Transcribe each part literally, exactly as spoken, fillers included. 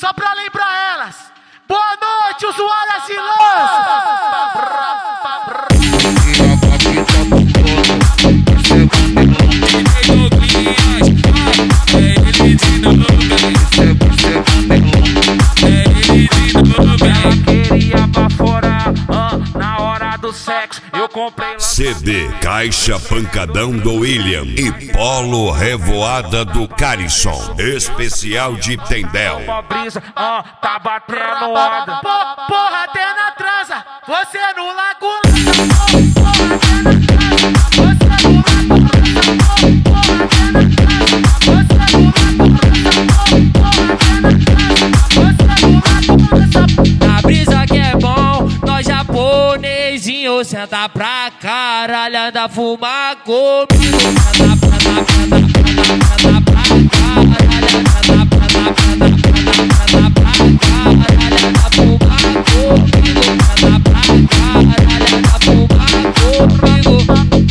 só pra lembrar elas. Boa noite, usuárias de lança. Ela queria pra fora, uh, na hora do sexo. Eu comprei lá. C D Caixa Pancadão do William e Polo Revoada do Carisson, especial de Tendel. Uma brisa, uh, tá batendo onda. Po, porra, até na transa, você no lago. Porra, até na transa, você no lago. Porra, até na transa, você no lago. Porra, até na transa, você no lago. Na brisa que é bom, nós japonesinho senta pra caralho, anda fumar comigo. Senta pra, senta pra, senta pra caralho, senta pra, senta pra, senta pra caralho, anda fumar comigo. Senta pra caralho, anda fumar comigo.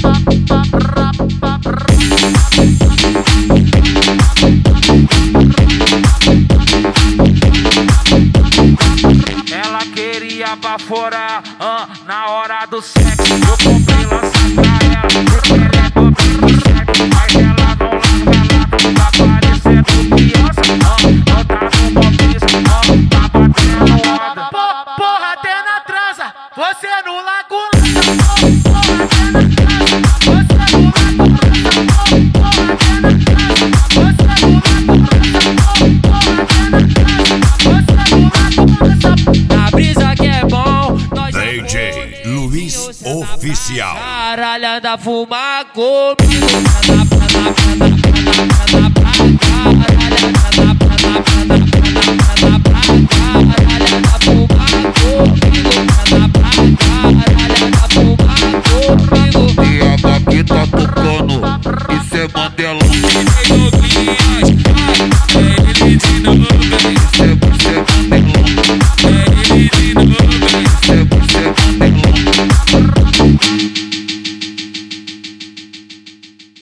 Ela queria pra fora, uh, na hora do sexo. Eu comprei lança pra ela, porque ela é boba do sexo. Mas ela não larga lá, tá parecendo criança. Uh, não tá no bobis, uh, tá batendo onda. Po, porra, até na transa, você no lago. Porra, até na transa, você no lago. Porra, até na transa, você no lago. Porra, até na transa, você no lago. Na brisa que é bom, nós D J Luiz Oficial. caralho, anda fumar comigo. Senta pra, senta pra, senta pra caralho, senta pra, senta pra, senta pra caralho, anda fumar comigo. Senta pra caralho, anda fumar comigo. E a daqui tá tocando, isso é Mandelão. Ele de novo, Isso é